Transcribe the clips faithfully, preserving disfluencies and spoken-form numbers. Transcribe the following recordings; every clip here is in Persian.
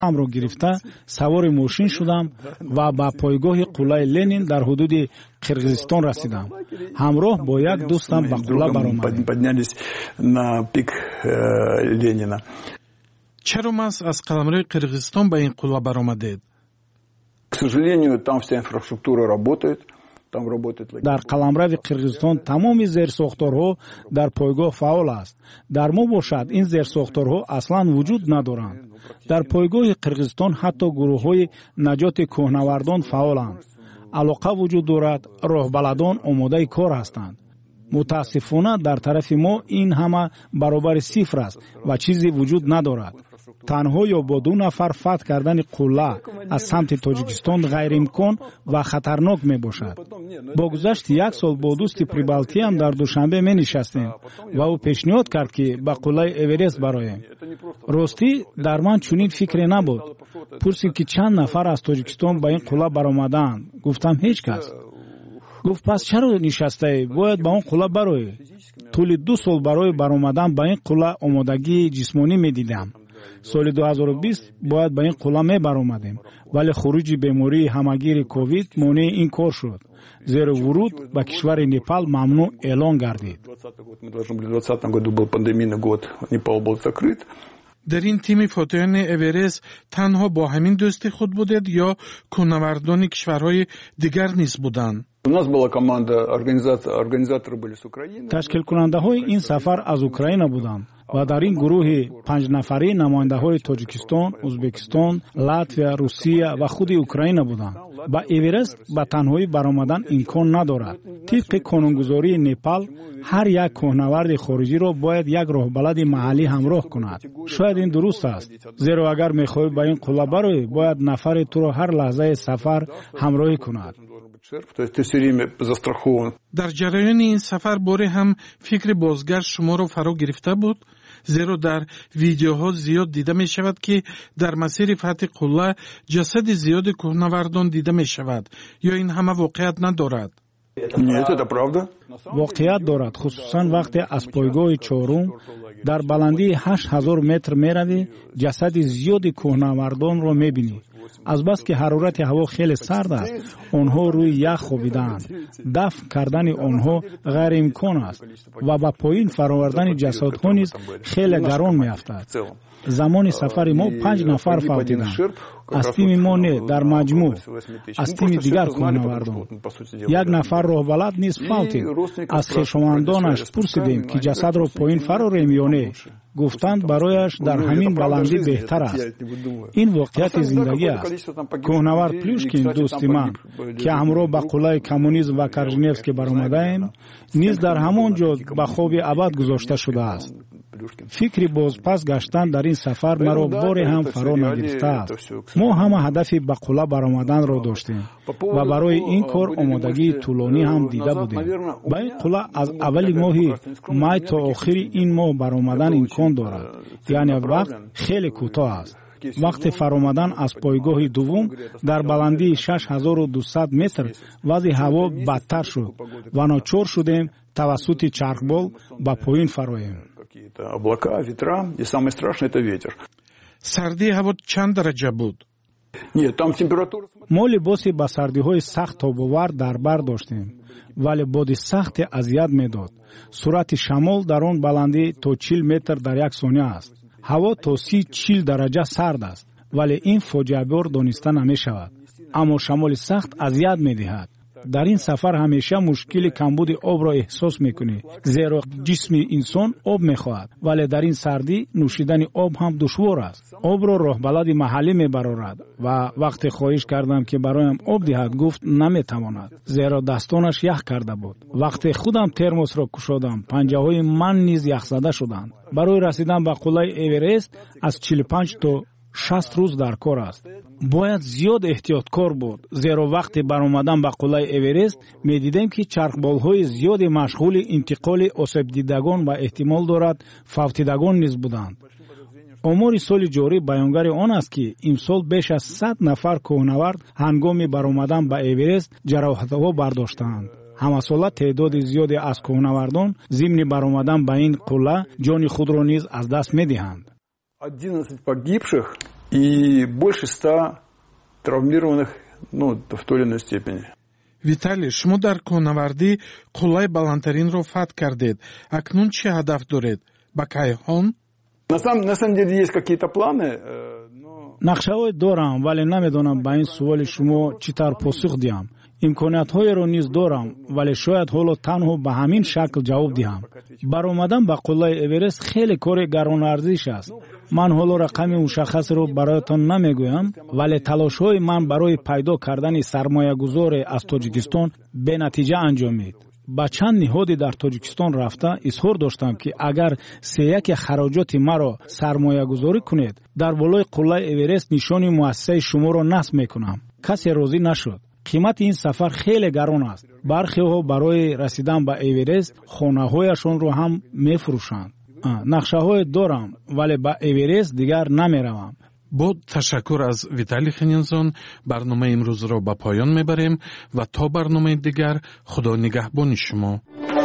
амро гирифта савори мошин шудам ва ба пойгоҳи қуллаи Ленин дар ҳудуди Қирғизистон расидам. ҳамроҳ бо як дӯстам ба қулла баромадем. чаро мас аз қаламрои Қирғизистон ба ин қулла баромадед? К сожалению, там вся инфраструктура работает. дар қаламрави Қирғизистон тамоми зерсохторҳо дар пойгоҳ фаъол аст. дар мо бошад ин зерсохторҳо аслан вуҷуд надоранд. дар пойгоҳи Қирғизистон ҳатто гурӯҳҳои наҷоти кӯҳнавардон фаъоланд. алоқа вуҷуд дорад, роҳбаладон омодаи кор ҳастанд. мутаассифона дар тарафи мо ин ҳама баробари сифр аст ва чизе вуҷуд надорад. танҳо ё бо ду нафар фатҳ кардани қулла аз самти Тоҷикистон ғайриимкон ва хатарнок мебошад. бо гузашти як сол бо дӯсти Прибалтиям дар Душанбе менишастем ва ӯ пешниҳод кард, ки ба қуллаи Эверест бароем. ростӣ дар ман чунин фикре набуд. пурсид, ки чанд нафар аз Тоҷикистон ба ин қулла баромадаанд. гуфтам ҳеҷ кас. гуфт пас чаро нишастаӣ? бояд ба он қулла бароӣ. тӯли ду сол барои баромадан ба ин қулла омодагии ҷисмонӣ медидам. соли ду ҳазору бист бояд ба ин қулла мебаромадем, вале хуруҷи бемории ҳамагири ковид монеи ин кор шуд, зеро вуруд ба кишвари Непал мамнӯъ эълон гардид. дар ин тими фотиҳони Эверест танҳо бо ҳамин дӯсти худ будед ё кӯҳнавардони кишварҳои дигар низ буданд? ташкилкунандаҳои ин сафар аз Украина буданд ва дар ин гурӯҳи панҷнафарӣ намояндаҳои Тоҷикистон, Ӯзбекистон, Латвия, Русия ва худи Украина буданд. ба Эверест ба танҳоӣ баромадан имкон надорад. тибқи қонунгузории Непал, ҳар як кӯҳнаварди хориҷиро бояд як роҳбалади маҳаллӣ ҳамроҳ кунад. шояд ин дуруст аст, зеро агар мехоҳӣ ба ин қулла бароӣ, бояд нафаре туро ҳар лаҳзаи сафар ҳамроҳӣ кунад. дар ҷараёни ин сафар боре ҳам фикри бозгашт шуморо фаро гирифта буд? зеро дар видеоҳо зиёд дида мешавад, ки дар масири фатҳи қулла ҷасади зиёди кӯҳнавардон дида мешавад. ё ин ҳама воқеият надорад? воқеият дорад, хусусан вақте аз пойгоҳи чорум дар баландии ҳашт ҳазор метр меравӣ, ҷасади зиёди кӯҳнавардонро мебинӣ. азбаски ҳарорати ҳаво хеле сард аст, онҳо рӯи ях хобидаанд. дафн кардани онҳо ғайриимкон аст ва ба поин фаровардани ҷасадҳо низ хеле гарон меафтад. замони сафари мо панҷ нафар фавтиданд. аз тими мо не, дар маҷмӯъ аз тими дигар кӯҳнавардон. як нафар роҳбалад низ фавтид. аз хешовандонаш пурсидем, ки ҷасадро поин фарорем ё не. гуфтанд барояш дар ҳамин баландӣ беҳтар аст. ин воқеияти зиндагӣ аст. кӯҳнавард Плюшкин, дӯсти ман, ки ҳамроҳ ба қуллаи коммунизм ва Корженевский баромадаем, низ дар ҳамон ҷо ба хоби абад гузошта шудааст. фикри бозпас гаштан дар ин сафар маро боре ҳам фаро нагирифтааст. мо ҳама ҳадафи ба қулла баромаданро доштем ва барои ин кор омодагии тӯлонӣ ҳам дида будем. ба ин қулла аз аввали моҳи май то охири ин моҳ баромадан имкон дорад, яъне вақт хеле кӯтоҳ аст. вақти фаромадан аз пойгоҳи дуввум дар баландии шаш ҳазору дусад метр вазъи ҳаво бадтар шуд ва ночор шудем тавассути чархбол ба поин фароем. облака, ветра, и самое страшное это ветер. сардии ҳаво чанд дараҷа буд? Нет, там температура. мо либоси ба сардиҳои сахт тобовар дар бар доштем, вале боди сахте азият медод. суръати шамол дар он баландӣ то чил метр дар як сония аст. ҳаво то си чил дараҷа сард аст, вале ин фоҷиабор дониста намешавад. аммо шамоли сахт азият медиҳад. дар ин сафар ҳамеша мушкили камбуди обро эҳсос мекунӣ, зеро ҷисми инсон об мехоҳад, вале дар ин сардӣ нӯшидани об ҳам душвор аст. обро роҳбалади маҳаллӣ мебарорад ва вақте хоҳиш кардам, ки бароям об диҳад, гуфт наметавонад, зеро дастонаш ях карда буд. вақте худам термосро кушодам, панҷаҳои ман низ яхзада шуданд. барои расидан ба қуллаи Эверест аз чилу панҷ то шаст рӯз дар кор аст. бояд зиёд эҳтиёткор буд, зеро вақти баромадан ба қуллаи Эверест медидем, ки чархболҳои зиёди машғули интиқоли осебдидагон ва эҳтимол дорад фавтидагон низ буданд. омори соли ҷорӣ баёнгари он аст, ки имсол беш аз сад нафар кӯҳнавард ҳангоми баромадан ба Эверест ҷароҳатҳо бардоштаанд. ҳамасола теъдоди зиёде аз кӯҳнавардон зимни баромадан ба ин қулла ҷони худро низ аз даст медиҳанд. одиннадцать погибших и больше ста травмированных, ну, в той или иной степени. Виталий, шумо дар коҳнавардӣ қуллаи баландтаринро фатҳ кардед. Акнун чӣ ҳадаф доред? Ба Кайхон? На самом, на самом деле есть какие-то планы, но... нақшаҳое дорам, вале намедонам ба ин суоли шумо чӣ тавр посух диҳам. имкониятҳоеро низ дорам, вале шояд ҳоло танҳо ба ҳамин шакл ҷавоб диҳам. баромадан ба қуллаи Эверест хеле кори гаронарзиш аст. ман ҳоло рақами мушаххасеро бароятон намегӯям, вале талошҳои ман барои пайдо кардани сармоягузоре аз Тоҷикистон бенатиҷа анҷомид. ба чанд ниҳоди дар Тоҷикистон рафта изҳор доштам, ки агар сеяки хароҷоти маро сармоягузорӣ кунед, дар болои қуллаи Эверест нишони муассисаи шуморо насб мекунам. касе розӣ нашуд. қимати ин сафар хеле гарон аст. бархеҳо барои расидан ба Эверест хонаҳояшонро ҳам мефурӯшанд. нақшаҳое дорам, вале ба Эверест дигар намеравам. бо ташаккур аз Виталий Ханинзон барномаи имрӯзро ба поён мебарем ва то барномаи дигар худо нигаҳбони шумо.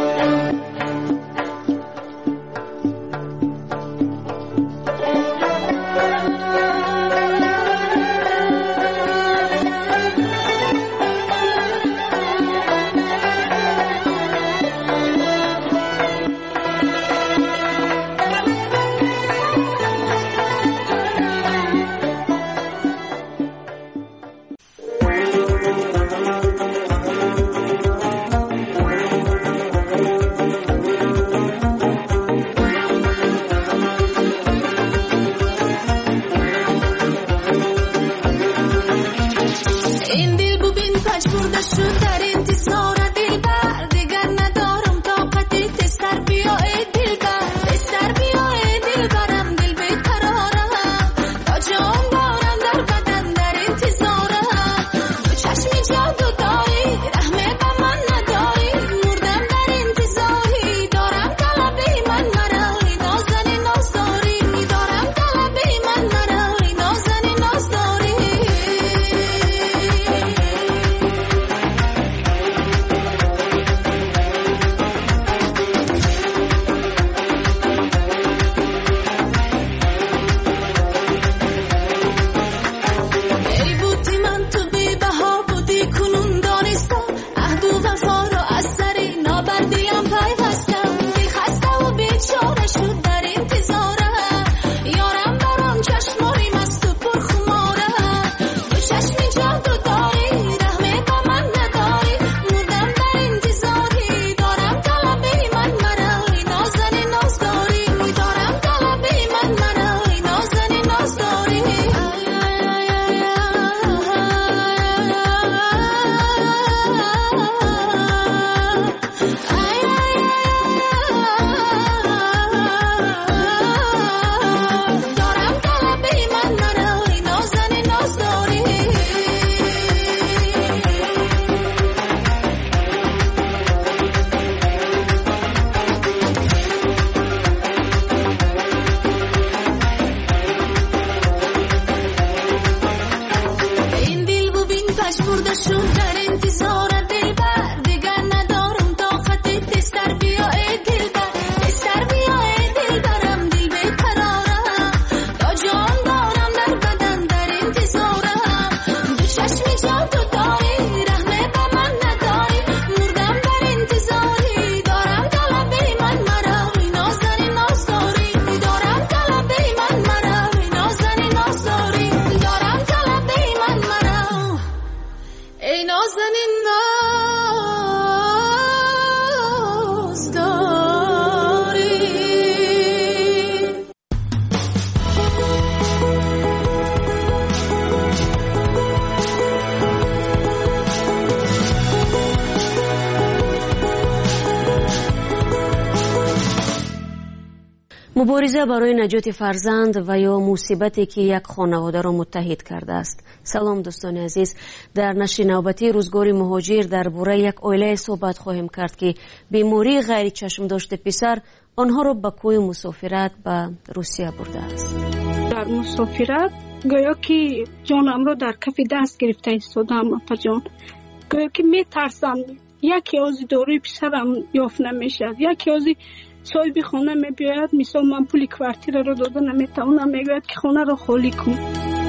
мубориза барои наҷоти фарзанд ва ё мусибате ки як хонаводаро муттаҳид кардааст. салом дӯстони азиз, дар нашри навбатии рӯзгори муҳоҷир дар бораи як оилае суҳбат хоҳем кард ки бемории ғайри чашмдошти писар онҳоро ба кӯи мусофират ба Русия бурдааст. дар мусофират гӯё ки ҷонамро дар кафи даст гирифта истодам. апаҷон гӯё ки метарсам яке ози дорои писарам ёфт намешавад, яке ози соҳиби хона мебиёяд, мисол ман пули квартираро дода наметавонам, мегӯяд ки хонаро холӣ кун.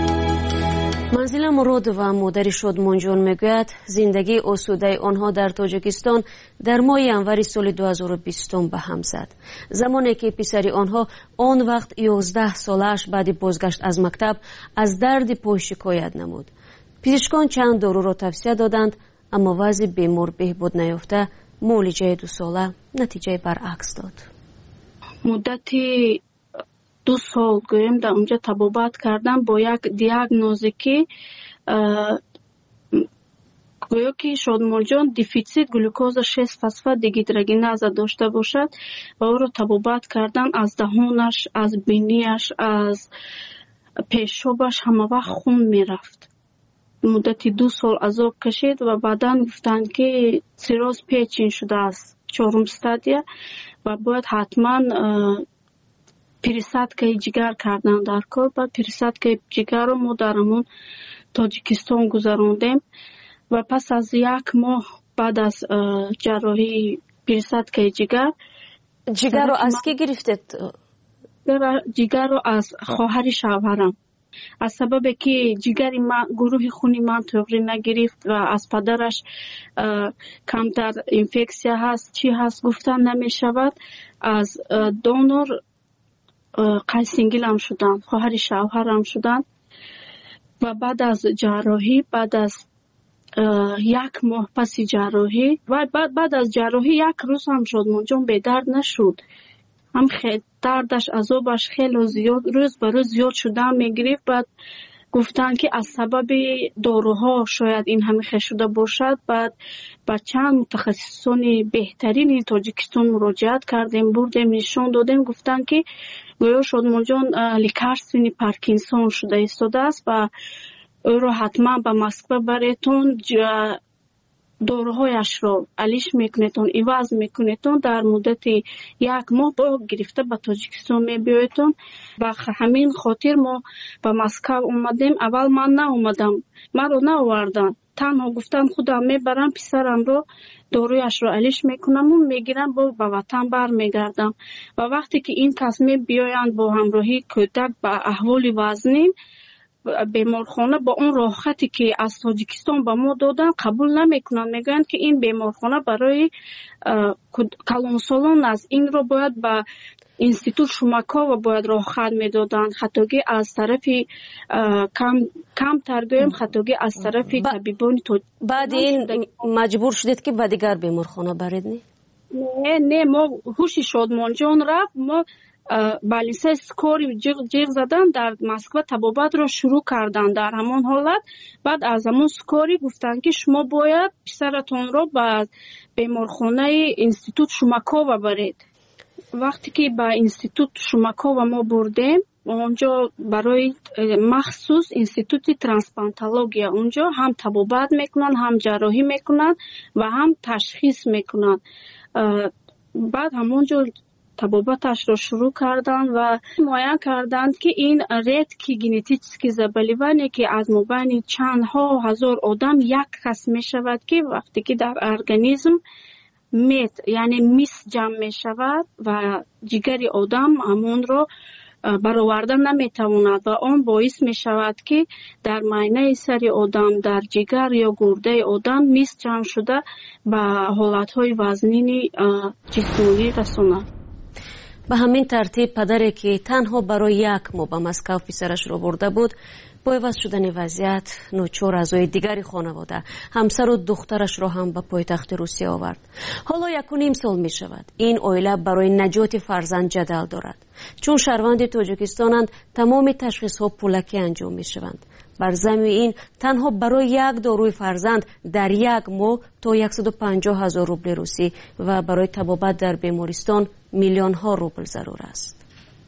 منزل مراد و مادر شادمانجان میگوید زندگی آسوده آنها در تاجیکستان در ماه ینوری سال دو هزار و بیست به هم زد. زمانی که پسر آنها آن وقت یازده سالش بعد بازگشت از مکتب از درد پای شکایت نمود. پزشکان چند دارو را توصیه دادند اما وضع بیمار بهبود نیافته معالجه دو ساله نتیجه برعکس داد. مدتی دو سال گویم در اونجا طبابت کردم با یک دیاگنوزی که گویا که شادمانجان دیفیسیت گلوکوز شش فسفات دیگیدروگنازا داشته باشد و او را طبابت کردن از دهانش، از بینیش، از پیشابش همه وقت خون میرفت. مدتی دو سال عذاب کشید و بعدا گفتن که سیروز پیچین شده است چهارم استادیا و باید حتما پریسادکای جگر کردن در کار. و پریسادکای جگر رو ما در همون تاجیکستان گذراندیم و پس از یک ماه بعد از جراحی پریسادکای جگر جگر رو از کی گرفتید؟ جگر رو از خواهر شوهرم، از سبب که جگر من گروه خونی من تغییر نگرفت و از پدرش کمتر اینفکسیا هست چی هست گفتن نمی شود. از دونور قیسینگل هم شدن، خواهر شوهر هم شدن و بعد از جراحی بعد از یک ماه پس جراحی و بعد, بعد از جراحی یک روز هم شادمانجان به درد نشد. هم خیلی دردش عذابش خیلی زیاد روز به روز زیاد شده میگرفت. بعد گفتن که از سبب داروها شاید این همه خیلی شده باشد. بعد با چند متخصصان بهترین تاجیکستان مراجعت کردیم، بردیم نشان دادیم، گفتن که گویا شادمانجان لیکارستوی پارکینسون شده ایستاده است و او را حتما به مسکو بریتون داروهایش را علیش میکنیتون ایواز میکنیتون در مدت یک ماه با گرفته به تاجیکستان میبیایتون. و همین خاطر ما به مسکو اومدیم. اول من نه اومدم، من رو نه آوردن، تنها گفتن خودم میبرم پسرم رو دارویش رو علیش میکنم و میگیرم با به وطن بر میگردم. و وقتی که این کس میبیایند با همراهی کودک به احوال وزنین بیمارخانه با اون راحتی که از تاجیکستان به ما دادن قبول نمیکنن، میگن که این بیمارخانه برای کلانسالان است، این رو باید به اینستیتوت شوماکووا باید راحت میدادن. خطاگی از طرف کم کم ترگویم خطاگی از طرف ب... طبیبان تو. بعد این مجبور شدید که به دیگر بیمارخانه برید؟ نه نه نه ما هوش شادمانجان رفت، ما بالیسه سکوری جیغ زدن در مسکو طبابت را شروع کردن در همان حالت. بعد از همون سکوری گفتن که شما باید پسرتون را به بیمارخانه اینستیتوت شوماکووا برید. وقتی که به اینستیتوت شوماکووا ما بردیم اونجا برای مخصوص اینستیتوت ترانسپلانتولوژیا اونجا هم طبابت میکنن، هم جراحی میکنن و هم تشخیص میکنن. بعد همونجا طبابتش را شروع کردن و معاین کردند که این ریتکی ژنتیکی زبالیوانی که از مبین چند ها هزار آدم یک کس می شود که وقتی که در ارگانیسم میت یعنی میس جمع می شود و جگر آدم همون را برآوردن نمیتواند و آن باعث می شود که در معاینه سر آدم در جگر یا گرده آدم میس جمع شده به حالتهای وزنین جسمانی رساند. به همین ترتیب پدری که تنها برای یک ماه به مسکو پسرش را برده بود با عوض شدن وضعیت ناچار اعضای دیگری خانواده همسر و دخترش را هم به پایتخت روسیه آورد. حالا یک و نیم سال می شود این عائله برای نجات فرزند جدل دارد. چون شهروند تاجیکستانند تمام تشخیص ها پولکی انجام می شوند. بر ضمن این تنها برای یک داروی فرزند در یک ماه تا صد و پنجاه هزار روبل روسی و برای طبابت در بیمارستان میلیون ها روبل ضرور است.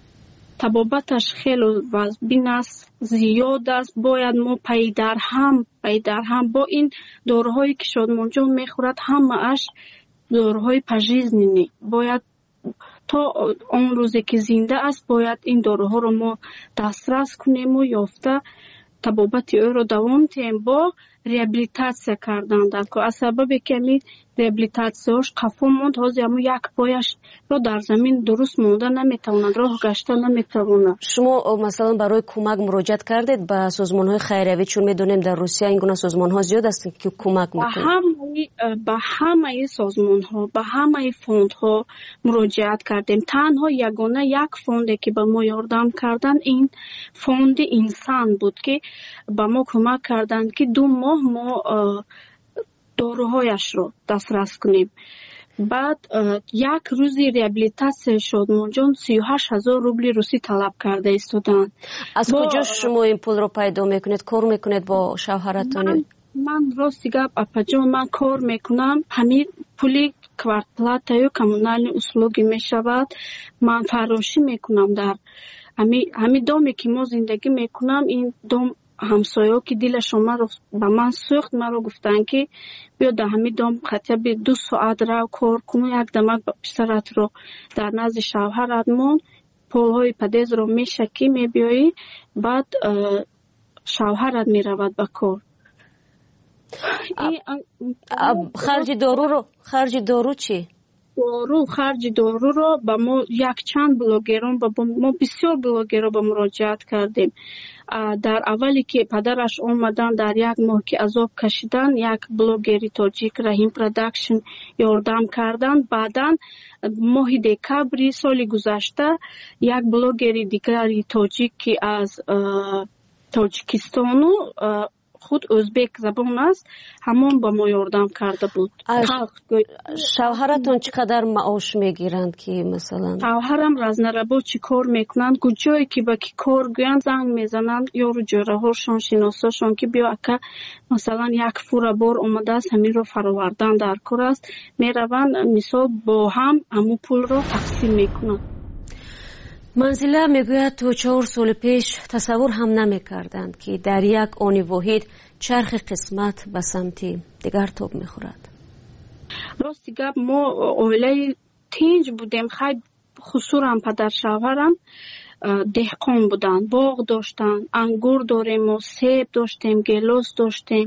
طبابتش خیلی وزبین است، زیاد است. باید ما پی در هم پی در هم با این داروهایی که شادمانجان میخورد همه اش داروهای پژیزنینی باید تا اون روزی که زنده است باید این داروها رو ما دسترس کنیم و یافته طبابت او رو دوام تیم با реабилитация кардан дар кор. аз сабаби ки ами реабилитацияш қафо монд, ҳозир аму як пояшро дар замин дуруст монда наметавонад, роҳ гашта наметавонад. шумо масалан барои кӯмак муроҷиат кардед ба созмонҳои хайриявӣ? чун медонем дар Русия ин гуна созмонҳо зиёд астанд ки кӯмак мекунанд. ба ҳамаи созмонҳо, ба ҳамаи фондҳо муроҷиат кардем. танҳо ягона як фонде ки ба мо ёрдам кардан, ин фонди инсан буд ки ба мо кӯмак карданд ки ду моҳ мо доруҳояшро дастрас кунем. баъд як рӯзи реабилитасияи Шодмонҷон сию ҳашт ҳазор рубли русӣ талаб карда истоданд. аз куҷо шумо ин пулро пайдо мекунед? кор мекунед бо шавҳаратони? ман рости гап апаҷон, ман кор мекунам. ҳамин пули квартплатаю коммунальни услуги мешавад. ман фарошӣ мекунам дар ҳамин доме ки мо зиндагӣ мекунам. ин дом ҳамсояҳо ки дилашон маро ба ман сӯхт, маро гуфтанд ки биё дар ҳамин дом хатиаби ду соат рав кор кун, як дамак писаратро дар назди шавҳарат мон, полҳои падезро мешакӣ, мебиёӣ, баъд шавҳарат меравад ба кор. харҷи доруро харҷи дору чӣ? дору харҷи доруро ба мо якчанд блогерон ба мо бисёр блогерро ба муроҷиат кардем. дар аввале ки падараш омадан дар як моҳ ки азоб кашидан, як блогери тоҷик Раҳим Продакшн ёрдам карданд. баъдан моҳи декабри соли гузашта як блогери дигари тоҷик ки аз Тоҷикистону худ o'zbek забон аст, ҳамон ба мо ёрдам карда буд. шавҳаратон чӣ қадар маош мегиранд ки масалан? шавҳарам разнарабочи кор мекунанд. куҷое ки ба ки кор гӯянд занг мезананд ёру ҷораҳошон, шиносошон ки биё ака масалан як фура бор омадааст, ҳаминро фаровардан дар кор аст. мераванд мисол бо ҳам ҳамун пулро тақсим мекунанд. манзила мегӯяд то чаҳор соли пеш тасаввур ҳам намекарданд ки дар як они воҳид чархи қисмат ба самти дигар тоб мехӯрад. рости гап мо оилаи тинҷ будем. хай хусурам падар шавҳарам деҳқон буданд, боғ доштанд, ангур дорем, мо себ доштем, гелос доштем.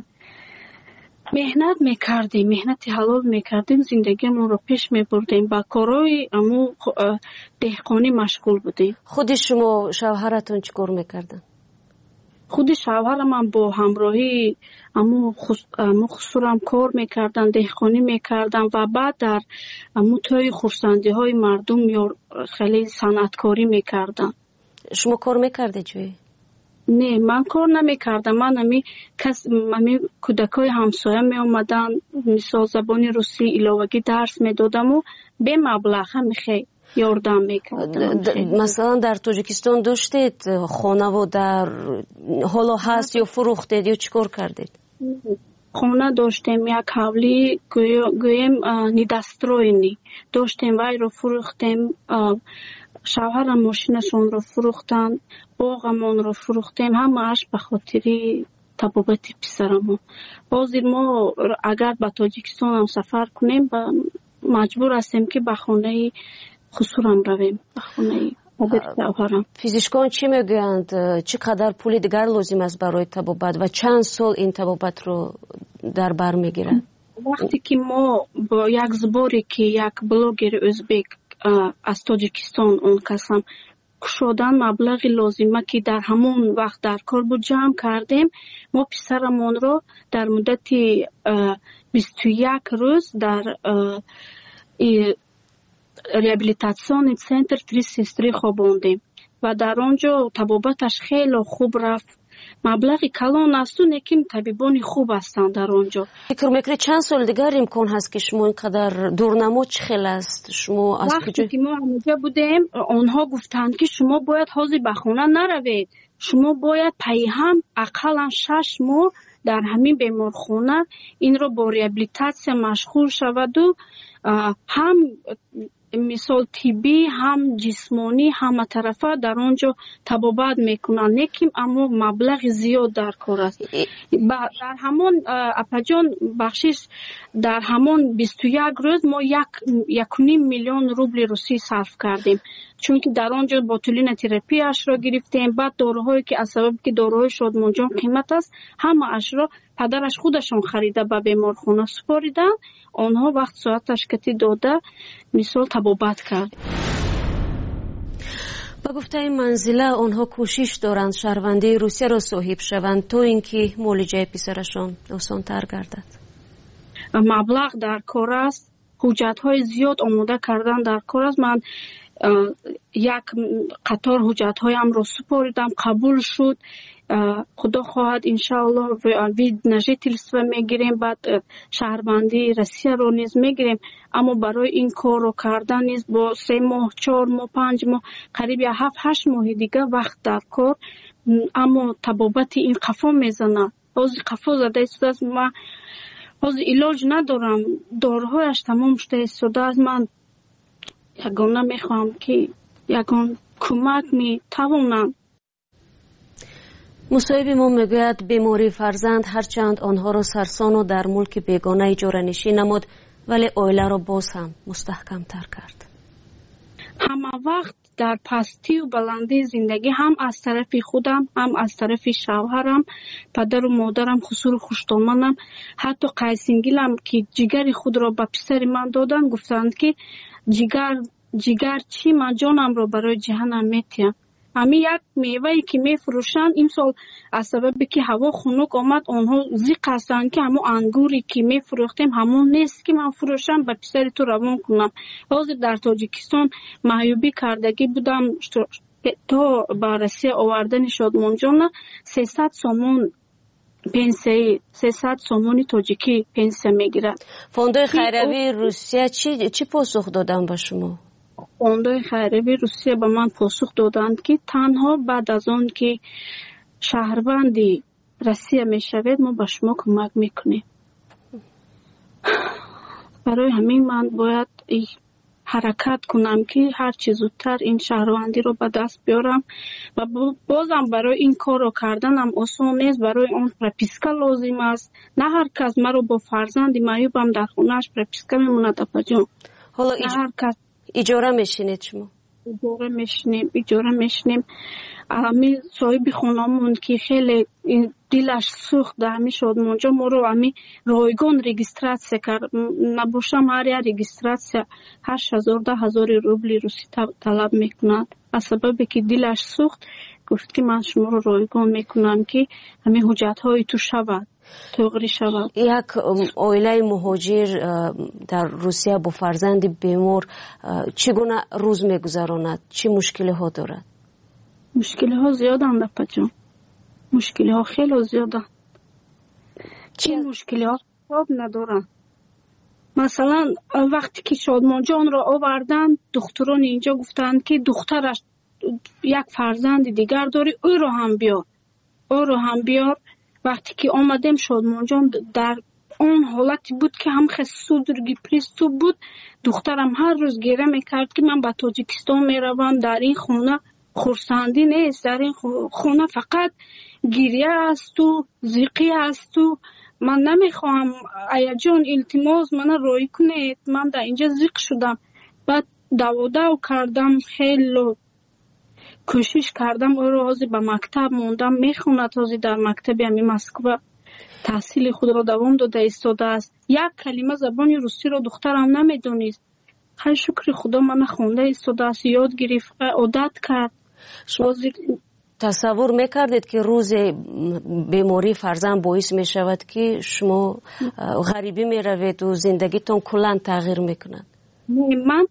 меҳнат мекардем, меҳнати ҳалол мекардем, зиндагиамонро пеш мебурдем, ба корои аму деҳқонӣ машғул будем. худи шумо шавҳаратон чӣ кор мекарданд? худи шавҳарамам бо ҳамроҳии аму хусурам кор мекардам, деҳқонӣ мекардам ва баъд дар аму тои хурсандиҳои мардум хеле санъаткорӣ мекардам. шумо кор мекардед ҷое? не, ман кор намекардам. ман ами кас ами кӯдакои ҳамсоя меомаданд, мисол забони русӣ иловагӣ дарс медодаму бемаблағ ҳамихе ёрдам мекардам. масалан дар Тоҷикистон доштед хонаву дар ҳоло ҳаст ё фурӯхтед ё чӣ кор кардед? хона доштем, як ҳавлӣ гӯем нидастроини доштем, вайро фурӯхтем. шавҳарам мошинашонро фурӯхтанд, боғамонро фурӯхтем, ҳамааш ба хотири табобати писарамон. ҳозир мо агар ба Тоҷикистонам сафар кунем, маҷбур ҳастем ки ба хонаи хусурам равем, ба хонаи шавҳарам. физикон чӣ мегӯянд? чӣ қадар пули дигар лозим аст барои табобат ва чанд сол ин табобатро дар бар мегирад? вақте ки мо бо як зборе ки як блогери o'zbek аз Тоҷикистон он касам кушодан маблағи лозима ки дар ҳамон вақт дар кор буд ҷамъ кардем. мо писарамонро дар муддати бисту як рӯз дар реабилитационный центр три сестры хобондем ва дар он ҷо табобаташ хеле хуб рафт. маблағи калон асту, лекин табибони хуб ҳастанд дар он ҷо. фикр мекунед чанд соли дигар имкон ҳаст ки шумо ин қадар дурнамо чӣ хел аст? шумо аз вақте ки мо ҳамоҷа будем, онҳо гуфтанд ки шумо бояд ҳозир ба хона наравед, шумо бояд пайҳам ақаллан шаш моҳ дар ҳамин беморхона инро бо реабилитатсия машғул шаваду ҳам мисол тиббӣ, ҳам ҷисмонӣ, ҳама тарафа дар он ҷо табобат мекунанд, лекин аммо маблағи зиёд дар кор аст. дар ҳамон апаҷон бахшиш дар ҳамон бисту як рӯз мо якуним миллион рубли русӣ сарф кардем, چون که در آنجا بوتولین تراپی اش را گرفتیم. بعد داروهایی که از سبب که داروهای شادمانجان قیمت است همه اش را پدرش خودشون خریده به بیمارخانه سپاریدن. آنها وقت ساعت تشکیتی داده مثال طبابت کرد. با گفته منزله آنها کوشش دارند شهروندی روسیه را صاحب شوند تا اینکه معالجه پسرشان آسان‌تر گردد. مبلغ در کار است، حجت های زیاد آماده کردن در کار است. من یک قطار حجت هایم را سپاریدم، قبول شد. خدا خواهد انشاءالله وی نژیتلستو میگیریم، بعد شهروندی روسیه رو نیز میگیریم. اما برای این کار رو کردن نیز با سه ماه چهار ماه پنج ماه قریب یا هفت هشت ماه دیگه وقت در کار. اما طبابت این قفا میزنه، از قفا زده است. من از علاج ندارم، داروهایش تمام شده است. از من یگانه میخوام که یگان کمک میتوانم. مصاحب ما میگوید بیماری فرزند هرچند آنها را سرسان و در ملک بیگانه اجاره نشین نمود، ولی عائله را باز هم مستحکم تر کرد. همه وقت در پستی و بلندی زندگی هم از طرف خودم هم از طرف شوهرم، پدر و مادرم خسور خوشتامنم، حتی قیسینگیلم که جگر خود را به پسر من دادن، گفتند که جگر جگر چی، من جانم را برای جهنم میتیم. امی یک میوهی که میفروشن این سال از سبب که هوا خنک آمد آنها زیق هستند که همون انگوری که میفروختیم همون نیست که من فروشم به پسر تو روان کنم. حاضر در تاجیکستان معیوبی کردگی بودم تا به روسیه آوردن شادمانجان سیصد سومون پنسیه سیصد سومونی تاجیکی پنسیه میگیرد. فوندای خیریوی روسیه چی چی پاسخ دادن به شما؟ فوندای خیریوی روسیه به من پاسخ دادند که تنها بعد از آن که شهروندی روسیه میشوید ما به شما کمک میکنیم. برای همین من باید حرکت کنم که هر چه زودتر این شهروندی رو به دست بیارم و بازم برای این کار رو کردنم آسان نیست. برای اون پرپیسکا لازم است. نه هر کس مرا با فرزند معیوبم در خونهش پرپیسکا میمونه دپجون. حالا نه هر کس اجاره میشینید شما؟ اجاره میشنیم اجاره میشنیم امی صاحب خونمون که خیلی دلش سوخت در می شد اونجا ما رو امی رایگان رجیستراسیون کرد. نباشم هر یک رجیستراسیون هشت هزار ده هزار روبل روسی طلب میکنند. از سبب که دلش سوخت گفت که من شما رو رایگان میکنم که امی حجت های تو شود توغری شود. یک عائله مهاجر در روسیه با فرزند بیمار چگونه روز میگذراند؟ چه مشکلی ها دارد؟ مشکلی ها زیادند پجان، مشکلی ها خیلی زیادند. چه مشکلی ها خواب ندارن. مثلا وقتی که شادمانجان را آوردن دختران اینجا گفتند که دخترش یک فرزند دیگر داری او رو هم بیار او رو هم بیار. وقتی که آمدیم شادمانجان در اون حالتی بود که هم خسودرگی پریستو بود. دخترم هر روز گیره میکرد که من به تاجیکستان میروم. در این خونه خورسندی نیست، در این خونه فقط گیریه است و زیقی است و من نمیخوام ایا جان التماس من رای کنید، من در اینجا زیق شدم. بعد دو دو کردم، خیلی کوشش کردم او رو به مکتب موندم میخونه. تازی در مکتب همی مسکو تحصیل خود را دوام داده ایستاده است. یک کلمه زبان روسی را دخترم نمیدونید. خیلی شکر خدا من خونده ایستاده است، یاد گرفت، عادت کرد. شما تصور میکردید که روز بیماری فرزند باعث میشود که شما غریبی میروید و زندگیتون کلا تغییر میکنند؟ من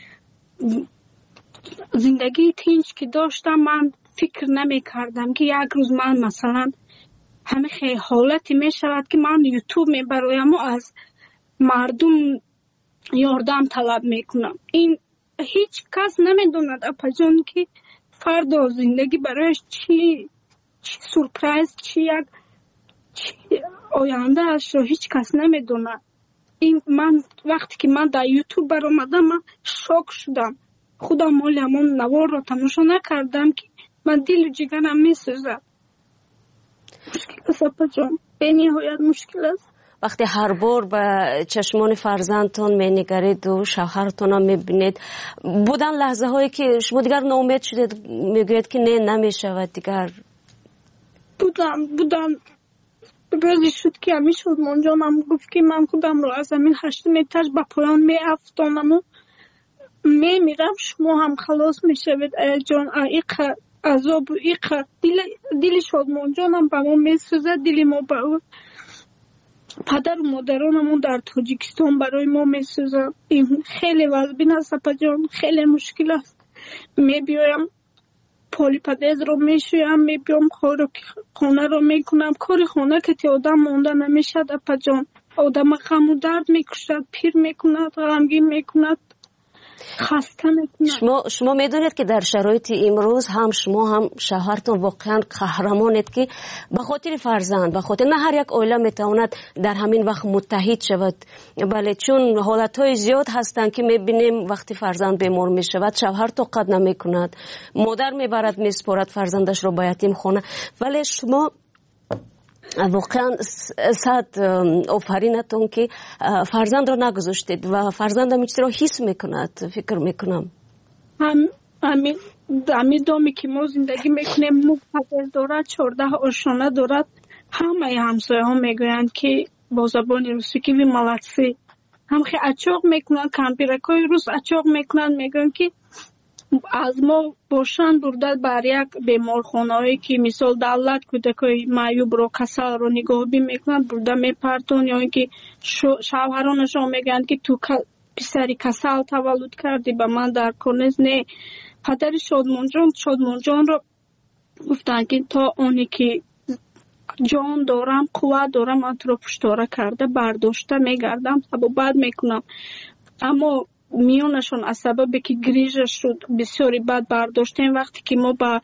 زندگی تینج که داشتم من فکر نمی کردم که یک روز من مثلا همه خیلی حالتی می شود که من یوتیوب می برایم و از مردم یاردم طلب می کنم. این هیچ کس نمی دوند اپا جان که فردا زندگی برایش چی چی سورپرایز چی یک چی آینده اش رو هیچ کس نمی دوند. این من وقتی که من در یوتیوب بر آمدم من شوک شدم. خودم مال همون نوار رو تماشا نکردم که من دل و جگرم می سوزد. مشکل است اپا جان، به نهایت مشکل است. وقتی هر بار به چشمان فرزندتون مینگرید و شوهرتون هم میبینید، بودن لحظه هایی که شما دیگر ناامید شدید میگوید که نه نمیشود دیگر؟ بودم بودم روزی شد که همی شد منجانم گفت که من خودم رو از زمین هشت مترش به پایان می افتانم و می میرم، شما هم خلاص میشوید ای جان. ایق عذاب و ایق دل, دل شد منجانم به ما می سوزد، دل ما به او پدر و مادرانمون در تاجیکستان برای ما می سوزد. این خیلی وزبین است اپا جان، خیلی مشکل است. می بیایم پالی پدیز رو می شویم، می بیام خانه رو می کنم. کار خانه که تی آدم مانده نمیشد اپا جان. آدم غم و درد می کشد، پیر می کند، غمگین می کند، خسته می کند. شما شما میدونید که در شرایط امروز هم شما هم شوهرتون واقعا قهرمانید که به خاطر فرزند، به خاطر نه هر یک عائله میتواند در همین وقت متحد شود. بله، چون حالتهای زیاد هستند که میبینیم وقتی فرزند بیمار میشود شوهر طاقت نمیکند، مادر میبرد میسپارد فرزندش رو به یتیم خانه. ولی شما واقعا صد آفرینتون که فرزند را نگذاشتید و فرزند هم چیزی را حس میکند. فکر میکنم هم همین همین دامی که ما زندگی میکنیم نو پدر دارد، چهارده آشانه دارد. همه همسایه ها میگویند که با زبان روسی که وی ملاتسی، هم خیلی اچاق میکنند، کمپیرکای روس اچاق میکنند، میگویند که از ما باشند بردد بر یک بیمارخانه هایی که مثال دولت کودکای معیوب رو کسل رو نگاهی میکنند برده میپرتون، یا اینکه شوهرانشان میگن که تو پسری کسل تولد کردی به من در کنز. نه، پدر شادمان جان شادمان جان رو گفتن که تا اونی که جان دارم قوت دارم من تو رو پشتاره کرده برداشته میگردم و بعد میکنم. اما میونشون از سبب که گریج شد بسیاری بعد برداشتیم. وقتی که ما با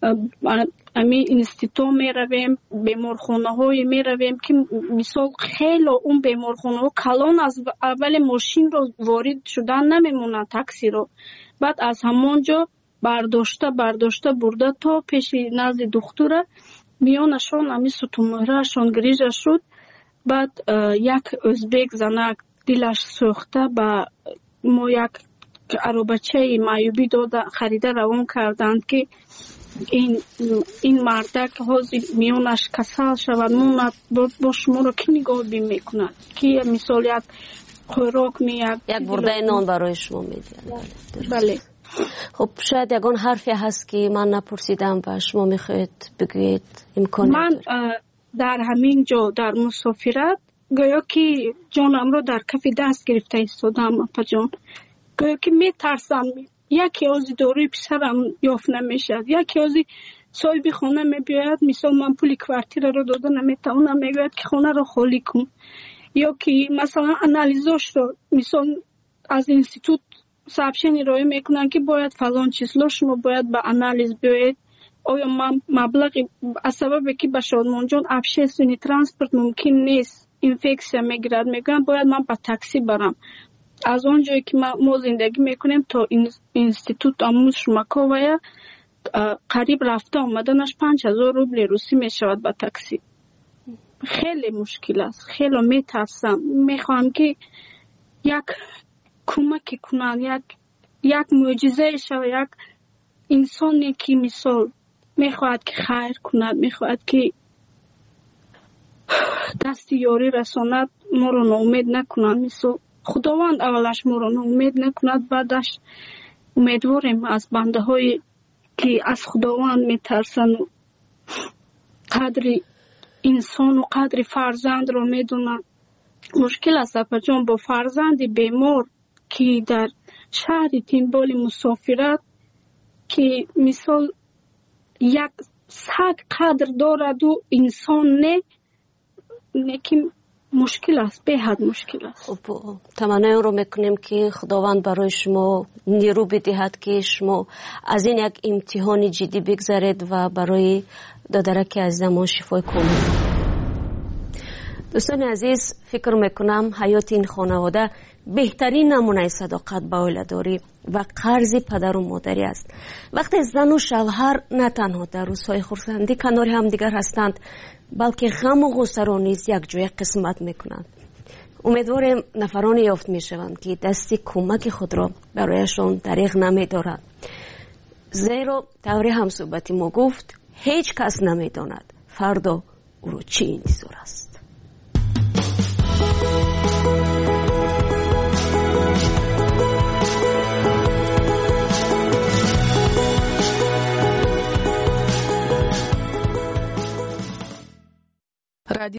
امی اینستیتو می رویم، بیمارخانه های می رویم که مثال خیلی اون بیمارخانه ها کلان از اول ماشین رو وارد شدن نمیمونن، تاکسی رو بعد از همونجا برداشته برداشته برده تا پیش نزد دکتر. میونشون امی ستومهرشون گریج شد. بعد یک ازبک زنک دلش سوخته با ما یک عربچه معیوبی داده خریده روان کردند که این این مردک حاضر میونش کسل شود، موند با شما رو که نگاه بیم میکند که مثال یک خوراک می یک برده نان برای شما میدید. بله. خب شاید یکان حرفی هست که من نپرسیدم و شما میخواید بگوید امکان من در همین جا در مسافرت گویا که جانم رو در کف دست گرفته ایستادم اپا جان. گویا که می ترسم یکی از داروی پسرم یافت نمیشد، یکی از صاحب خانه می بیاید مثلا من پول کوارتیر رو داده نمیتونم، میگوید که خانه رو خالی کن، یا که مثلا انالیزاش رو مثلا از اینستیتوت سابشنی رای میکنن که باید فلان چیزلا شما باید به انالیز بیاید. آیا من مبلغ از سبب که به شادمان جان ابشستونی ترانسپورت ممکن نیست اینفکسیا میگیرد، میگن باید من با تاکسی برم از اونجایی که ما زندگی میکنیم تا اینستیتوت آموز شماکاویا قریب رفته آمدنش پنج هزار روبل روسی میشود با تاکسی. خیلی مشکل است، خیلی میترسم. میخوام که یک کمک کنن، یک یک معجزه شود، یک انسانی که مثال میخواهد که خیر کند، میخواهد که دست یاری رساند، ما رو ناامید نکنند. مثل خداوند اولش ما رو ناامید نکند، بعدش امیدواریم از بنده های که از خداوند میترسن و قدر انسان و قدر فرزند رو میدونن. مشکل است اپا جان با فرزند بیمار که در شهر تینبال مسافرت که مثال یک سگ قدر دارد و انسان نه، لیکن مشکل است، به حد مشکل است. تمنای رو میکنیم که خداوند برای شما نیرو بدهد که شما از این یک امتحان جدی بگذارید و برای دادرک عزیزمان شفای کنید. دوستان عزیز، فکر میکنم حیات این خانواده بهترین نمونه صداقت به اولاداری و قرض پدر و مادری است. وقتی زن و شوهر نه تنها در روزهای خرسندی کنار هم دیگر هستند، بلکه غم و غصه را نیز یک جای قسمت میکنند. امیدواریم نفرانی یافت میشوند که دستی کمک خود را برایشان دریغ نمیدارد، زیرا طور هم صحبتی ما گفت هیچ کس نمیداند فردا او را چی انتظار است.